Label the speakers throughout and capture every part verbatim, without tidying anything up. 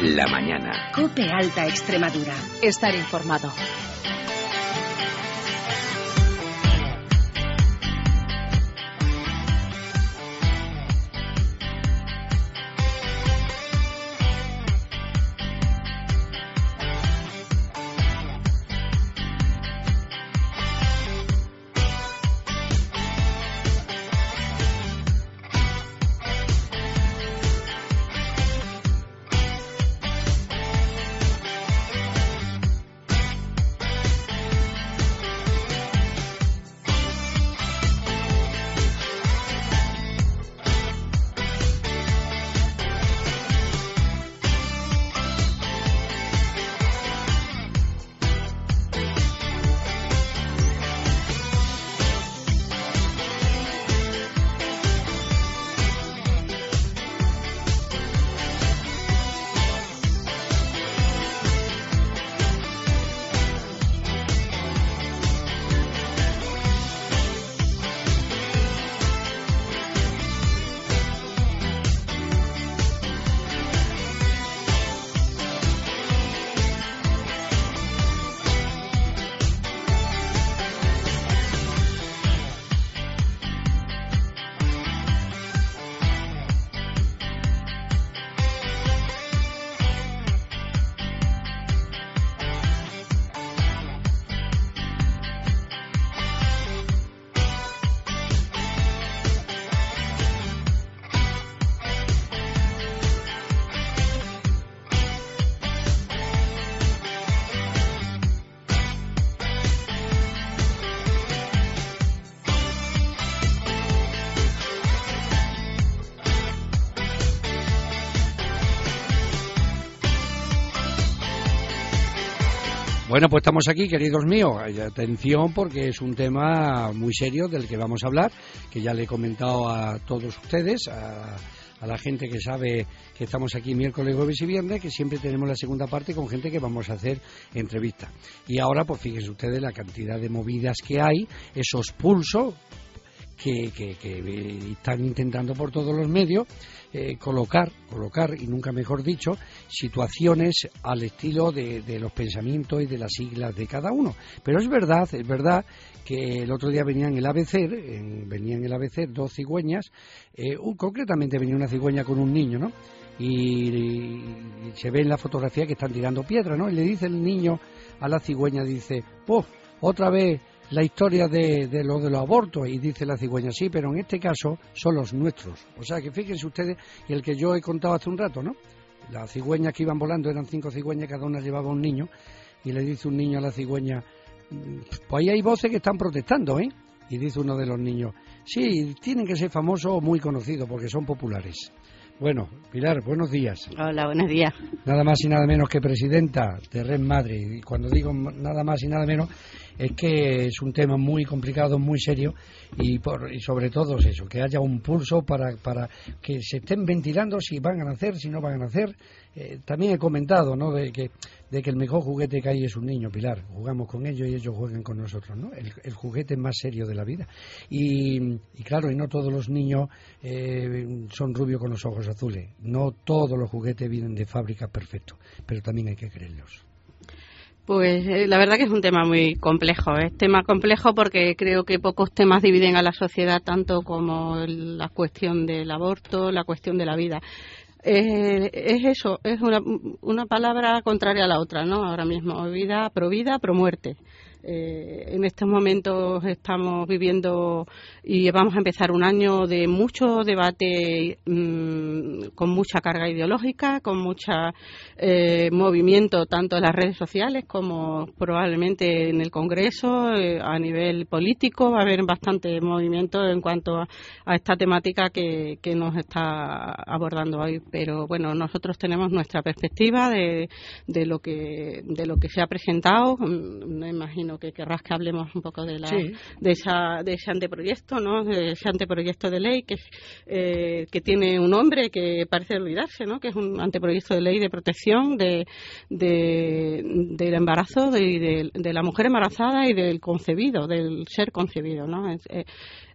Speaker 1: la mañana.
Speaker 2: COPE Alta Extremadura. Estar informado.
Speaker 3: Bueno, pues estamos aquí, queridos míos. Atención, porque es un tema muy serio del que vamos a hablar, que ya le he comentado a todos ustedes, a, a la gente que sabe que estamos aquí miércoles, jueves y viernes, que siempre tenemos la segunda parte con gente que vamos a hacer entrevistas. Y ahora, pues fíjense ustedes la cantidad de movidas que hay, esos pulsos que, que, que están intentando por todos los medios eh, colocar, colocar, y nunca mejor dicho, situaciones al estilo de, de los pensamientos y de las siglas de cada uno. Pero es verdad, es verdad que el otro día venía en el A B C, en, venía en el A B C dos cigüeñas, eh, un, concretamente venía una cigüeña con un niño, ¿no? Y, y se ve en la fotografía que están tirando piedras, ¿no? Y le dice el niño a la cigüeña, dice, ¡oh, otra vez la historia de, de lo de los abortos! Y dice la cigüeña, sí, pero en este caso son los nuestros. O sea que fíjense ustedes, y el que yo he contado hace un rato, ¿no? Las cigüeñas que iban volando eran cinco cigüeñas, cada una llevaba un niño, y le dice un niño a la cigüeña, pues ahí hay voces que están protestando, ¿eh? Y dice uno de los niños, sí, tienen que ser famosos o muy conocidos porque son populares. Bueno, Pilar, buenos días.
Speaker 4: Hola, buenos días.
Speaker 3: Nada más y nada menos que presidenta de Red Madre. Y cuando digo nada más y nada menos, es que es un tema muy complicado, muy serio, y, por, y sobre todo es eso, que haya un pulso para, para que se estén ventilando si van a nacer, si no van a nacer. Eh, también he comentado, ¿no?, de que, de que el mejor juguete que hay es un niño, Pilar. Jugamos con ellos y ellos juegan con nosotros, ¿no? El, el juguete más serio de la vida. Y, y claro, y no todos los niños eh, son rubios con los ojos azules. No todos los juguetes vienen de fábrica perfectos, pero también hay que creerlos.
Speaker 4: Pues eh, la verdad que es un tema muy complejo, es tema complejo porque creo que pocos temas dividen a la sociedad tanto como el, la cuestión del aborto, la cuestión de la vida. Eh, es eso, es una, una palabra contraria a la otra, ¿no? Ahora mismo, vida, pro vida, pro muerte. Eh, en estos momentos estamos viviendo y vamos a empezar un año de mucho debate, mmm, con mucha carga ideológica, con mucho eh, movimiento tanto en las redes sociales como probablemente en el Congreso. Eh, a nivel político va a haber bastante movimiento en cuanto a, a esta temática que, que nos está abordando hoy. Pero bueno, nosotros tenemos nuestra perspectiva de, de lo que de lo que se ha presentado. Me imagino que querrás que hablemos un poco de la sí. de esa de ese anteproyecto, ¿no? De ese anteproyecto de ley que eh, que tiene un nombre que parece olvidarse, ¿no? Que es un anteproyecto de ley de protección de, de del embarazo, de, de, de la mujer embarazada y del concebido, del ser concebido, ¿no? Es, eh,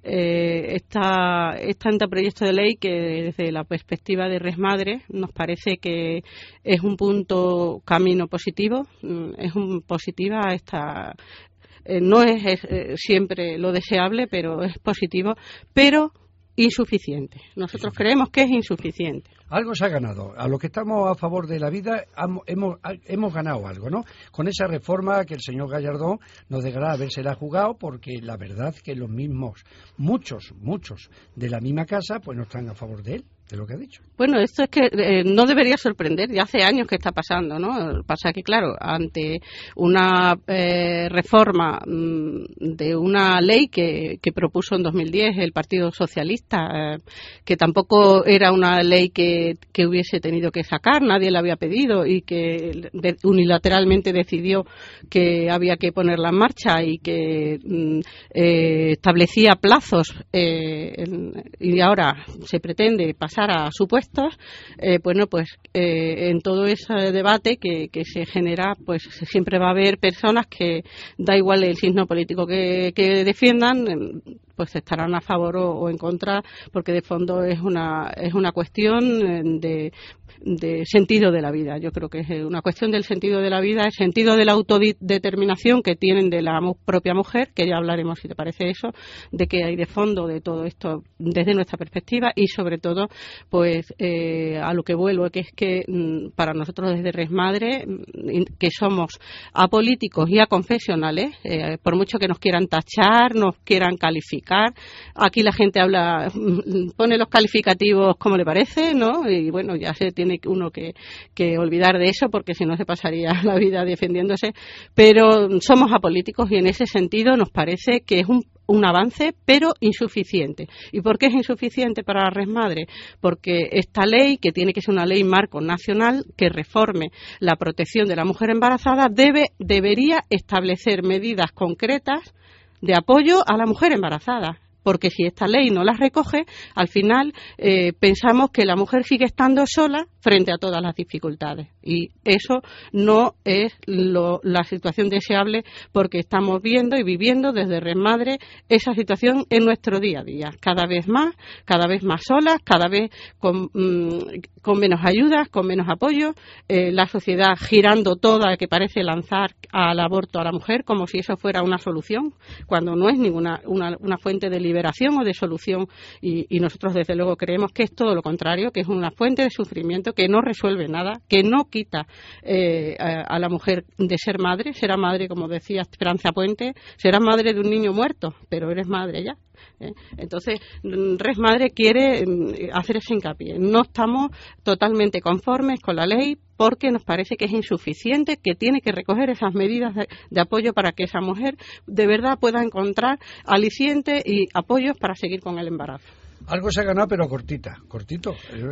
Speaker 4: eh, está este anteproyecto de ley que desde la perspectiva de Resmadre nos parece que es un punto camino positivo, es un positiva esta eh, no es, es eh, siempre lo deseable, pero es positivo, pero insuficiente. Nosotros creemos que es insuficiente.
Speaker 3: Algo se ha ganado. A los que estamos a favor de la vida hemos, hemos ganado algo, ¿no? Con esa reforma que el señor Gallardón nos dejará habérsela jugado, porque la verdad que los mismos, muchos, muchos de la misma casa, pues no están a favor de él, de lo que ha dicho.
Speaker 4: Bueno, esto es que eh, no debería sorprender, ya hace años que está pasando, ¿no? Pasa que, claro, ante una eh, reforma mmm, de una ley que, que propuso en dos mil diez el Partido Socialista, eh, que tampoco era una ley que, que hubiese tenido que sacar, nadie la había pedido y que de, unilateralmente decidió que había que ponerla en marcha y que mmm, eh, establecía plazos eh, en, y ahora se pretende pasar a supuestos, eh, bueno, pues eh, en todo ese debate que, que se genera, pues siempre va a haber personas que, da igual el signo político que, que defiendan, pues estarán a favor o, o en contra, porque de fondo es una es una cuestión de, de sentido de la vida. Yo creo que es una cuestión del sentido de la vida, el sentido de la autodeterminación que tienen de la propia mujer, que ya hablaremos, si te parece eso, de qué hay de fondo de todo esto desde nuestra perspectiva y sobre todo, pues eh, a lo que vuelvo, que es que mm, para nosotros desde Resmadre, mm, que somos apolíticos y aconfesionales, eh, por mucho que nos quieran tachar, nos quieran calificar, aquí la gente habla, pone los calificativos como le parece, ¿no? Y bueno, ya se tiene uno que, que olvidar de eso, porque si no se pasaría la vida defendiéndose, pero somos apolíticos y en ese sentido nos parece que es un un avance, pero insuficiente. ¿Y por qué es insuficiente para la Resmadre? Porque esta ley, que tiene que ser una ley marco nacional que reforme la protección de la mujer embarazada, debe debería establecer medidas concretas de apoyo a la mujer embarazada. Porque si esta ley no las recoge, al final eh, pensamos que la mujer sigue estando sola frente a todas las dificultades. Y eso no es lo, la situación deseable, porque estamos viendo y viviendo desde Resmadre esa situación en nuestro día a día. Cada vez más, cada vez más solas, cada vez con, mmm, con menos ayudas, con menos apoyo, eh, la sociedad girando toda, que parece lanzar al aborto a la mujer como si eso fuera una solución, cuando no es ninguna una, una fuente de liberación o de solución, y, y nosotros desde luego creemos que es todo lo contrario, que es una fuente de sufrimiento que no resuelve nada, que no quita eh, a, a la mujer de ser madre. Será madre, como decía Esperanza Puente, será madre de un niño muerto, pero eres madre ya. ¿eh? Entonces, Resmadre quiere hacer ese hincapié. No estamos totalmente conformes con la ley, porque nos parece que es insuficiente, que tiene que recoger esas medidas de, de apoyo para que esa mujer de verdad pueda encontrar aliciente y apoyos para seguir con el embarazo.
Speaker 3: Algo se ha ganado, pero cortita, cortito,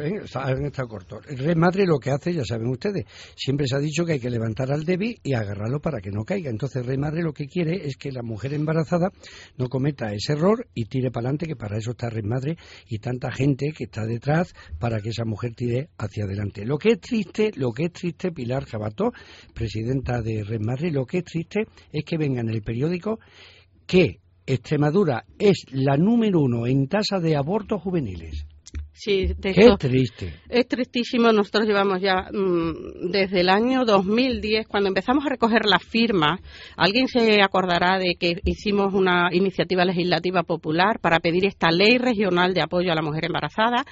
Speaker 3: han estado cortos. Resmadre lo que hace, ya saben ustedes, siempre se ha dicho que hay que levantar al débil y agarrarlo para que no caiga. Entonces Resmadre lo que quiere es que la mujer embarazada no cometa ese error y tire para adelante, que para eso está Resmadre y tanta gente que está detrás para que esa mujer tire hacia adelante. Lo que es triste, lo que es triste, Pilar Jabató, presidenta de Resmadre, lo que es triste es que venga en el periódico que Extremadura es la número uno en tasa de abortos juveniles.
Speaker 4: Sí, de
Speaker 3: Qué triste.
Speaker 4: Es tristísimo. Nosotros llevamos ya mmm, desde el año dos mil diez, cuando empezamos a recoger las firmas. Alguien se acordará de que hicimos una iniciativa legislativa popular para pedir esta ley regional de apoyo a la mujer embarazada,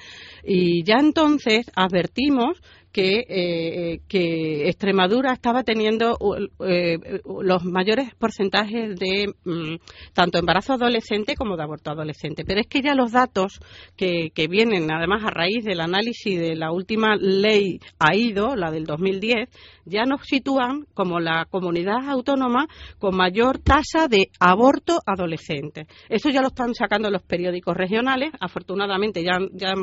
Speaker 4: y ya entonces advertimos que, eh, que Extremadura estaba teniendo eh, los mayores porcentajes de mm, tanto embarazo adolescente como de aborto adolescente. Pero es que ya los datos que, que vienen, además a raíz del análisis de la última ley A I D O, la del dos mil diez, ya nos sitúan como la comunidad autónoma con mayor tasa de aborto adolescente. Eso ya lo están sacando los periódicos regionales, afortunadamente ya, ya,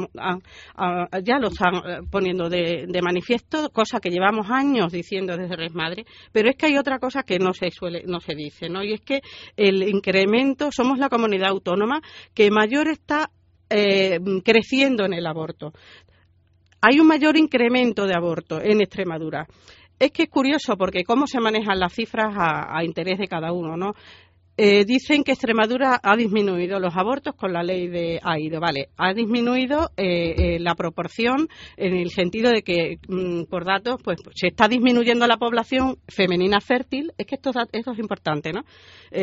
Speaker 4: ya lo están poniendo de, de manifiesto, cosa que llevamos años diciendo desde Resmadre, pero es que hay otra cosa que no se suele, no se dice, ¿no? Y es que el incremento, somos la comunidad autónoma que mayor está eh, creciendo en el aborto. Hay un mayor incremento de aborto en Extremadura. Es que es curioso porque cómo se manejan las cifras a, a interés de cada uno, ¿no? eh, dicen que Extremadura ha disminuido los abortos con la ley de AIDO, vale, ha disminuido eh, eh, la proporción en el sentido de que, mm, por datos, pues se está disminuyendo la población femenina fértil, es que esto, esto es importante, ¿no?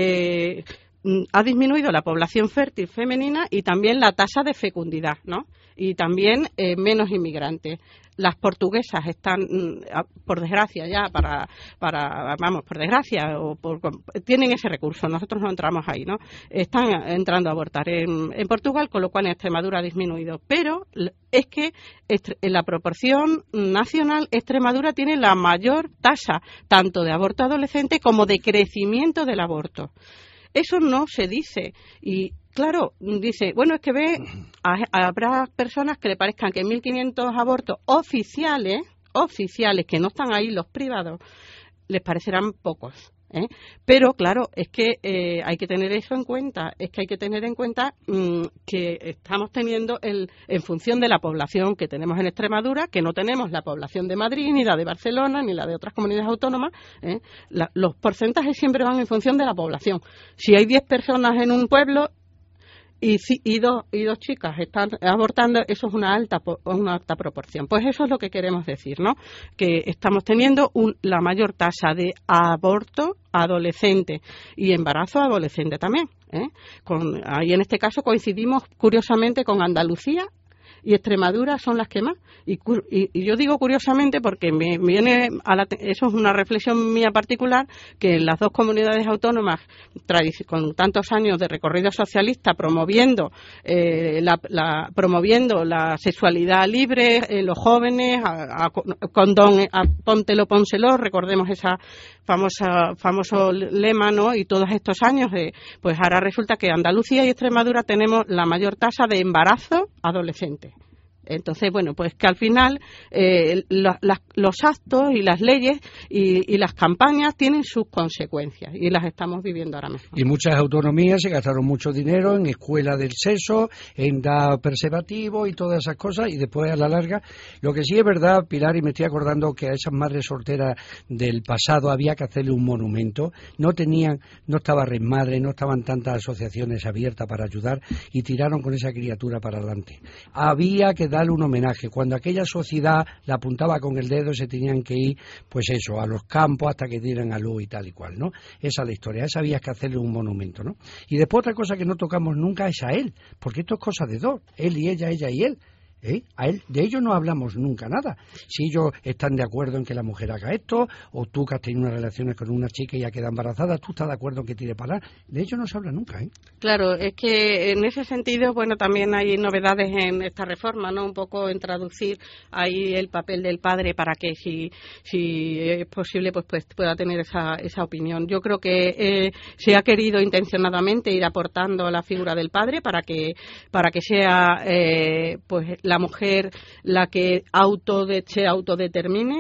Speaker 4: Eh, ha disminuido la población fértil femenina y también la tasa de fecundidad, ¿no? Y también eh, menos inmigrantes. Las portuguesas están, por desgracia ya, para, para vamos, por desgracia, o por, tienen ese recurso, nosotros no entramos ahí, ¿no? Están entrando a abortar en, en Portugal, con lo cual en Extremadura ha disminuido. Pero es que en la proporción nacional, Extremadura tiene la mayor tasa, tanto de aborto adolescente como de crecimiento del aborto. Eso no se dice. Y claro, dice, bueno, es que ve, habrá personas que le parezcan que mil quinientos abortos oficiales, oficiales, que no están ahí los privados, les parecerán pocos. ¿eh? Pero claro, es que eh, hay que tener eso en cuenta, es que hay que tener en cuenta mmm, que estamos teniendo, el, en función de la población que tenemos en Extremadura, que no tenemos la población de Madrid, ni la de Barcelona, ni la de otras comunidades autónomas, ¿eh? la, los porcentajes siempre van en función de la población. Si hay diez personas en un pueblo, Y, y, dos, y dos chicas están abortando, eso es una alta una alta proporción. Pues eso es lo que queremos decir, ¿no? Que estamos teniendo un, la mayor tasa de aborto adolescente y embarazo adolescente también. ¿eh? Con, ahí en este caso coincidimos curiosamente con Andalucía y Extremadura son las que más. Y, y, y yo digo curiosamente porque me viene a la, eso es una reflexión mía particular, que en las dos comunidades autónomas con tantos años de recorrido socialista promoviendo eh, la, la promoviendo la sexualidad libre en los jóvenes, a, a, condón, a póntelo, pónselo, recordemos esa famosa famoso lema, ¿no? Y todos estos años de, pues ahora resulta que Andalucía y Extremadura tenemos la mayor tasa de embarazo adolescente. Entonces, bueno, pues que al final eh, la, la, los actos y las leyes y, y las campañas tienen sus consecuencias y las estamos viviendo ahora mismo.
Speaker 3: Y muchas autonomías se gastaron mucho dinero en escuela del sexo, en dar preservativo y todas esas cosas, y después a la larga, lo que sí es verdad, Pilar, y me estoy acordando que a esas madres solteras del pasado había que hacerle un monumento, no tenían, no estaba Red Madre, no estaban tantas asociaciones abiertas para ayudar y tiraron con esa criatura para adelante. Había que dar darle un homenaje. Cuando aquella sociedad la apuntaba con el dedo, se tenían que ir, pues eso, a los campos hasta que dieran a luz y tal y cual, ¿no? Esa es la historia, esa había que hacerle un monumento, ¿no? Y después otra cosa que no tocamos nunca es a él, porque esto es cosa de dos, él y ella, ella y él. ¿Eh? A él, de ellos no hablamos nunca nada. Si ellos están de acuerdo en que la mujer haga esto, o tú que has tenido unas relaciones con una chica y ya queda embarazada, tú estás de acuerdo en que tire para adelante. De ellos no se habla nunca, ¿eh?
Speaker 4: Claro, es que en ese sentido, bueno, también hay novedades en esta reforma, ¿no? Un poco en traducir ahí el papel del padre para que si, si es posible, pues, pues pueda tener esa, esa opinión. Yo creo que eh, se ha querido intencionadamente ir aportando la figura del padre para que, para que sea, eh, pues, la mujer la que autode, se autodetermine,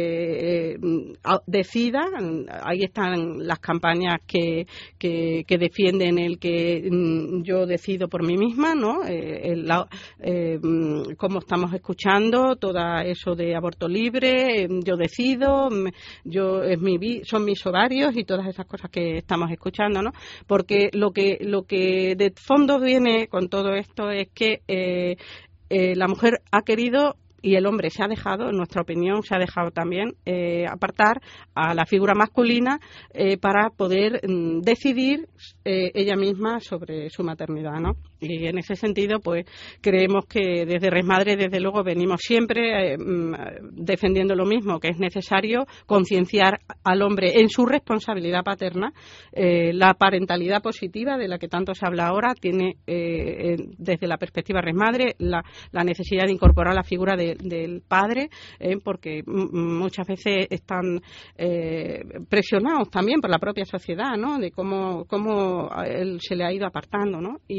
Speaker 4: eh, eh, decida. Ahí están las campañas que, que, que defienden el que mm, yo decido por mí misma, ¿no? Eh, el, la, eh, como estamos escuchando, todo eso de aborto libre, eh, yo decido, yo es mi son mis ovarios y todas esas cosas que estamos escuchando, ¿no? Porque lo que lo que de fondo viene con todo esto es que eh, Eh, la mujer ha querido y el hombre se ha dejado, en nuestra opinión, se ha dejado también eh, apartar a la figura masculina eh, para poder mm, decidir eh, ella misma sobre su maternidad, ¿no? Y en ese sentido, pues creemos que desde Red Madre, desde luego, venimos siempre eh, defendiendo lo mismo, que es necesario concienciar al hombre en su responsabilidad paterna. Eh, la parentalidad positiva, de la que tanto se habla ahora, tiene eh, desde la perspectiva Red Madre la, la necesidad de incorporar la figura de, del padre, eh, porque m- muchas veces están eh, presionados también por la propia sociedad, ¿no? De cómo, cómo él se le ha ido apartando, ¿no? Y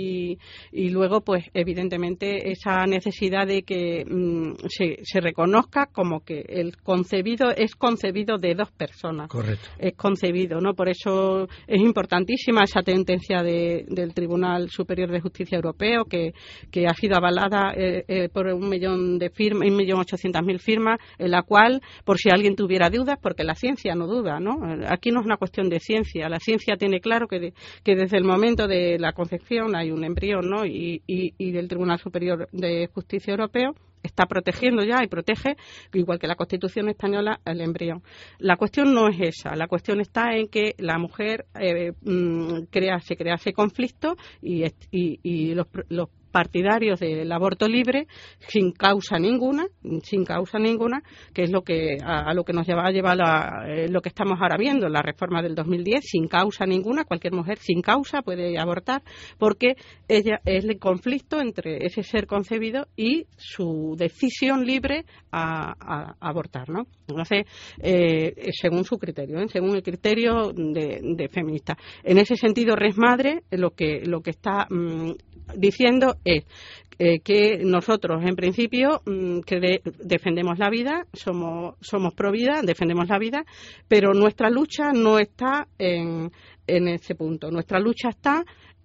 Speaker 4: y luego, pues, evidentemente, esa necesidad de que mmm, se, se reconozca como que el concebido es concebido de dos personas.
Speaker 3: Correcto.
Speaker 4: Es concebido, ¿no? Por eso es importantísima esa sentencia de, del Tribunal Superior de Justicia Europeo, que, que ha sido avalada eh, eh, por un millón de firmas, un millón ochocientas mil firmas, en la cual, por si alguien tuviera dudas, porque la ciencia no duda, ¿no? Aquí no es una cuestión de ciencia. La ciencia tiene claro que, de, que desde el momento de la concepción hay un embrión, ¿no? Y, y, y del Tribunal Superior de Justicia Europeo está protegiendo ya y protege, igual que la Constitución española, el embrión. La cuestión no es esa. La cuestión está en que la mujer eh, crea, se crea ese conflicto y, y, y los, los partidarios del aborto libre sin causa ninguna, sin causa ninguna, que es lo que a, a lo que nos lleva a llevar a, eh, lo que estamos ahora viendo, la reforma del dos mil diez, sin causa ninguna, cualquier mujer sin causa puede abortar, porque ella es el conflicto entre ese ser concebido y su decisión libre a, a, a abortar, ¿no? Entonces, eh, según su criterio, ¿eh? según el criterio de, de feminista. En ese sentido, Res Madre lo que lo que está mmm, diciendo es eh, que nosotros, en principio, mmm, que de, defendemos la vida, somos somos pro vida, defendemos la vida, pero nuestra lucha no está en, en ese punto. Nuestra lucha está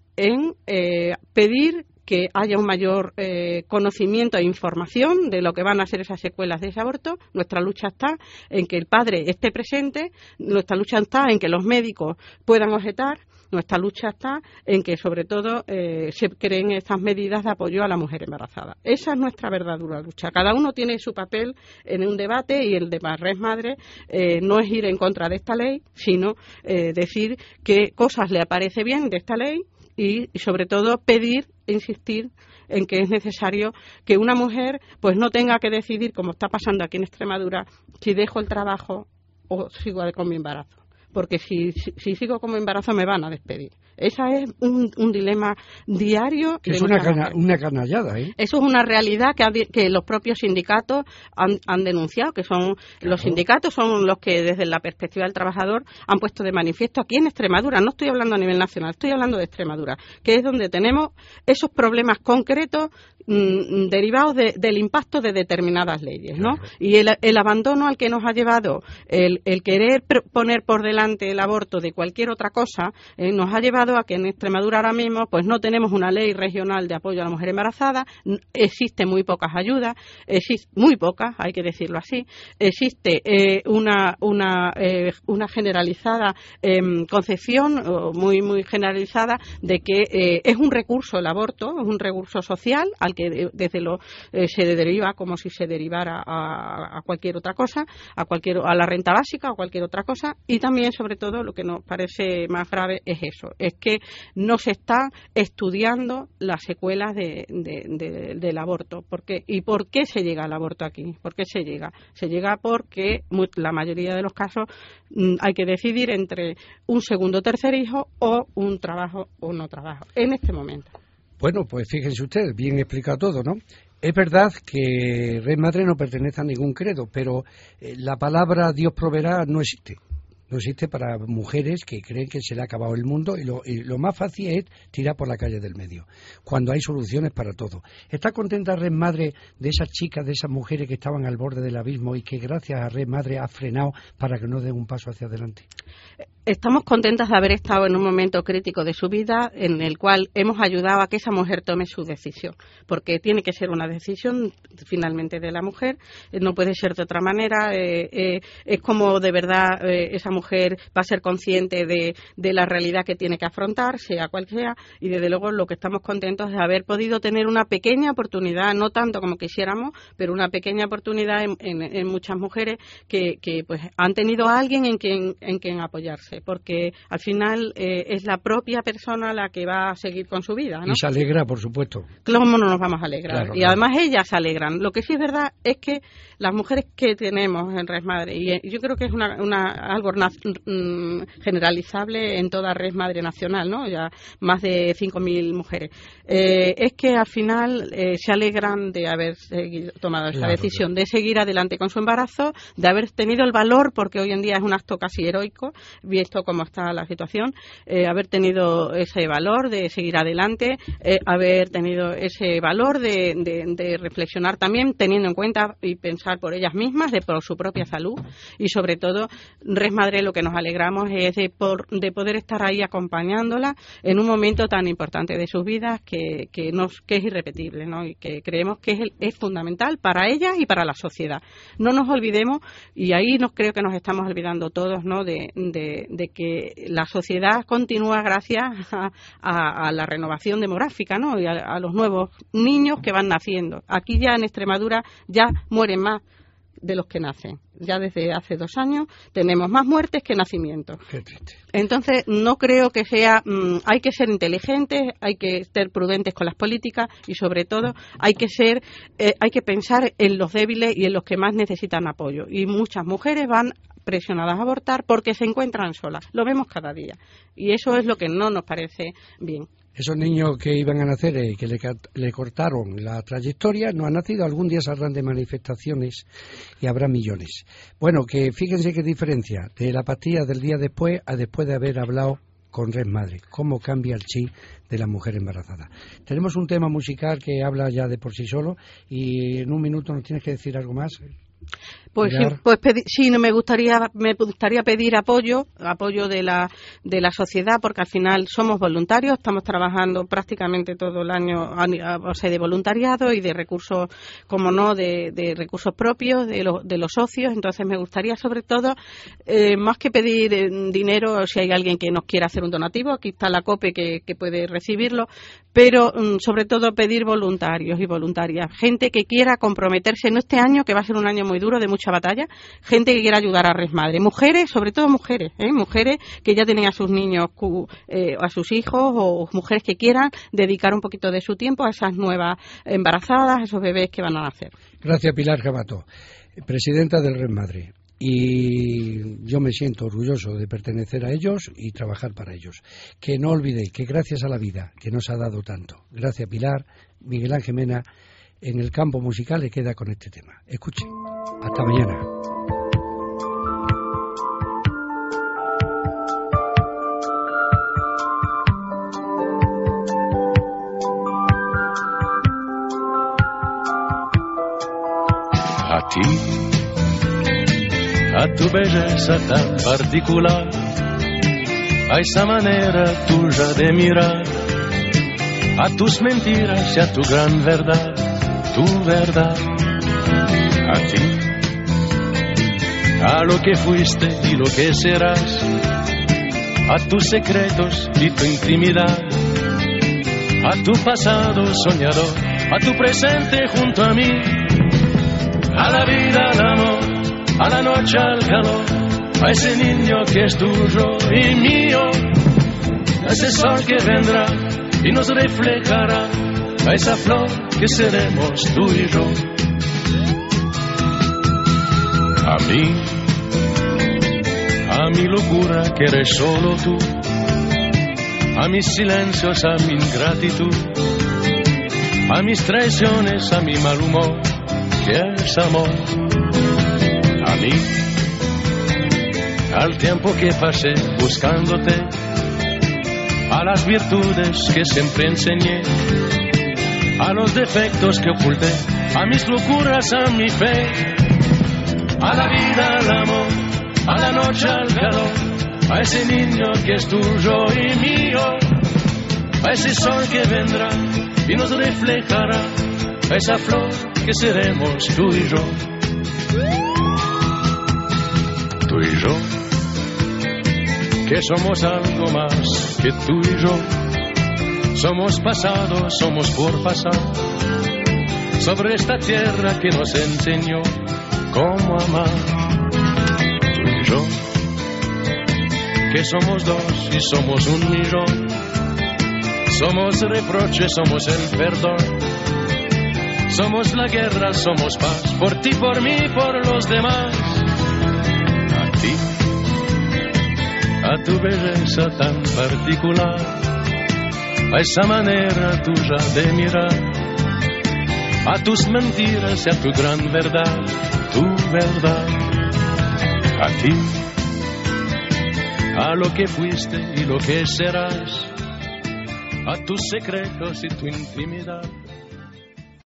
Speaker 4: en eh, pedir que haya un mayor eh, conocimiento e información de lo que van a ser esas secuelas de ese aborto. Nuestra lucha está en que el padre esté presente, nuestra lucha está en que los médicos puedan objetar, nuestra lucha está en que, sobre todo, eh, se creen estas medidas de apoyo a la mujer embarazada. Esa es nuestra verdadera lucha. Cada uno tiene su papel en un debate y el de Res Madre eh, no es ir en contra de esta ley, sino eh, decir qué cosas le parece bien de esta ley y, y, sobre todo, pedir e insistir en que es necesario que una mujer pues no tenga que decidir, como está pasando aquí en Extremadura, si dejo el trabajo o sigo con mi embarazo. Porque si, si, si sigo como embarazo me van a despedir. Esa es un, un dilema diario.
Speaker 3: Que es una, cana, una canallada, ¿eh?
Speaker 4: Eso es una realidad que, ha, que los propios sindicatos han, han denunciado, que son claro. Los sindicatos son los que desde la perspectiva del trabajador han puesto de manifiesto aquí en Extremadura. No estoy hablando a nivel nacional, estoy hablando de Extremadura, que es donde tenemos esos problemas concretos mmm, derivados de, del impacto de determinadas leyes, ¿no? Claro. Y el, el abandono al que nos ha llevado el, el querer poner por delante el aborto de cualquier otra cosa eh, nos ha llevado a que en Extremadura ahora mismo pues no tenemos una ley regional de apoyo a la mujer embarazada, existen muy pocas ayudas, existe muy pocas, hay que decirlo así, existe eh, una una eh, una generalizada eh, concepción muy muy generalizada de que eh, es un recurso el aborto, es un recurso social al que desde lo eh, se deriva como si se derivara a, a cualquier otra cosa, a cualquier a la renta básica o cualquier otra cosa, y también sobre todo lo que nos parece más grave es eso, es que no se está estudiando las secuelas de, de, de, del aborto. ¿Por qué? ¿Y por qué se llega al aborto aquí? ¿Por qué se llega? Se llega porque la mayoría de los casos mmm, hay que decidir entre un segundo o tercer hijo o un trabajo o no trabajo, en este momento.
Speaker 3: Bueno, pues fíjense ustedes, bien explicado todo, ¿no? Es verdad que Res Madre no pertenece a ningún credo, pero eh, la palabra Dios proveerá no existe. No existe para mujeres que creen que se le ha acabado el mundo y lo, y lo más fácil es tirar por la calle del medio, cuando hay soluciones para todo. ¿Está contenta Res Madre de esas chicas, de esas mujeres que estaban al borde del abismo y que gracias a Res Madre ha frenado para que no den un paso hacia adelante?
Speaker 4: Estamos contentas de haber estado en un momento crítico de su vida en el cual hemos ayudado a que esa mujer tome su decisión, porque tiene que ser una decisión finalmente de la mujer, no puede ser de otra manera, eh, eh, es como de verdad eh, esa mujer va a ser consciente de, de la realidad que tiene que afrontar, sea cual sea, y desde luego lo que estamos contentos es de haber podido tener una pequeña oportunidad, no tanto como quisiéramos, pero una pequeña oportunidad en, en, en muchas mujeres que, que pues han tenido a alguien en quien, en quien apoyarse, porque al final eh, es la propia persona la que va a seguir con su vida, ¿no?
Speaker 3: Y se alegra, por supuesto.
Speaker 4: ¿Cómo no nos vamos a alegrar?
Speaker 3: Claro,
Speaker 4: y
Speaker 3: claro.
Speaker 4: Además ellas se alegran. Lo que sí es verdad es que las mujeres que tenemos en Res Madre, y yo creo que es una, una algo generalizable en toda Res Madre nacional, ¿no? Ya más de cinco mil mujeres, eh, es que al final eh, se alegran de haber seguido, tomado esa
Speaker 3: claro,
Speaker 4: decisión,
Speaker 3: claro.
Speaker 4: de seguir adelante con su embarazo, de haber tenido el valor, porque hoy en día es un acto casi heroico, visto cómo está la situación, eh, haber tenido ese valor de seguir adelante, eh, haber tenido ese valor de, de, de reflexionar también, teniendo en cuenta y pensar por ellas mismas, de por su propia salud, y sobre todo, Res Madre, lo que nos alegramos es de, por, de poder estar ahí acompañándola en un momento tan importante de sus vidas que, que, nos, que es irrepetible, ¿no? Y que creemos que es, el, es fundamental para ellas y para la sociedad. No nos olvidemos, y ahí nos creo que nos estamos olvidando todos, ¿no? de, de, de que la sociedad continúa gracias a, a, a la renovación demográfica, ¿no? Y a, a los nuevos niños que van naciendo. Aquí ya en Extremadura ya mueren más de los que nacen. Ya desde hace dos años tenemos más muertes que nacimientos. Entonces, no creo que sea... Mmm, hay que ser inteligentes, hay que ser prudentes con las políticas y, sobre todo, hay que ser, eh, hay que pensar en los débiles y en los que más necesitan apoyo. Y muchas mujeres van presionadas a abortar porque se encuentran solas. Lo vemos cada día. Y eso es lo que no nos parece bien.
Speaker 3: Esos niños que iban a nacer y eh, que le, le cortaron la trayectoria no han nacido, algún día saldrán de manifestaciones y habrá millones. Bueno, que fíjense qué diferencia de la pastilla del día después a después de haber hablado con Res Madre, cómo cambia el chip de la mujer embarazada. Tenemos un tema musical que habla ya de por sí solo y en un minuto nos tienes que decir algo más.
Speaker 4: Pues sí, pues pedi- sí, no me gustaría me gustaría pedir apoyo, apoyo de la de la sociedad, porque al final somos voluntarios, estamos trabajando prácticamente todo el año, a, o sea, de voluntariado y de recursos, como no, de, de recursos propios de, lo, de los socios. Entonces me gustaría, sobre todo, eh, más que pedir eh, dinero, si hay alguien que nos quiera hacer un donativo, aquí está la COPE que, que puede recibirlo, pero mm, sobre todo pedir voluntarios y voluntarias, gente que quiera comprometerse en este año, que va a ser un año muy duro, de mucha batalla, gente que quiera ayudar a Res Madre, mujeres, sobre todo mujeres, ¿eh? mujeres que ya tienen a sus niños, eh, a sus hijos, o mujeres que quieran dedicar un poquito de su tiempo a esas nuevas embarazadas, a esos bebés que van a nacer.
Speaker 3: Gracias, Pilar Gamato, presidenta del Res Madre. Y yo me siento orgulloso de pertenecer a ellos y trabajar para ellos. Que no olvidéis que gracias a la vida que nos ha dado tanto, gracias Pilar, Miguel Ángel Mena, en el campo musical le queda con este tema. Escuchen. Hasta mañana.
Speaker 1: A ti, a tu belleza tan particular, a esa manera tuya de mirar, a tus mentiras y a tu gran verdad, tu verdad. A ti, a lo que fuiste y lo que serás, a tus secretos y tu intimidad, a tu pasado soñador, a tu presente junto a mí, a la vida, al amor, a la noche, al calor, a ese niño que es tuyo y mío, a ese sol que vendrá y nos reflejará, a esa flor que seremos tú y yo. A mí, a mi locura que eres solo tú, a mis silencios, a mi ingratitud, a mis traiciones, a mi mal humor, que es amor. A mí, al tiempo que pasé buscándote, a las virtudes que siempre enseñé, a los defectos que oculté, a mis locuras, a mi fe, a la vida, al amor, a la noche, al calor, a ese niño que es tuyo y mío, a ese sol que vendrá y nos reflejará, a esa flor que seremos tú y yo. Tú y yo, que somos algo más que tú y yo, somos pasado, somos por pasar, sobre esta tierra que nos enseñó cómo amar. Tú y yo, que somos dos y somos un millón, somos reproche, somos el perdón, somos la guerra, somos paz, por ti, por mí, por los demás. A ti, a tu belleza tan particular, a esa manera tuya de mirar, a tus mentiras y a tu gran verdad, tu verdad. A ti, a lo que fuiste y lo que serás, a tus secretos y tu intimidad.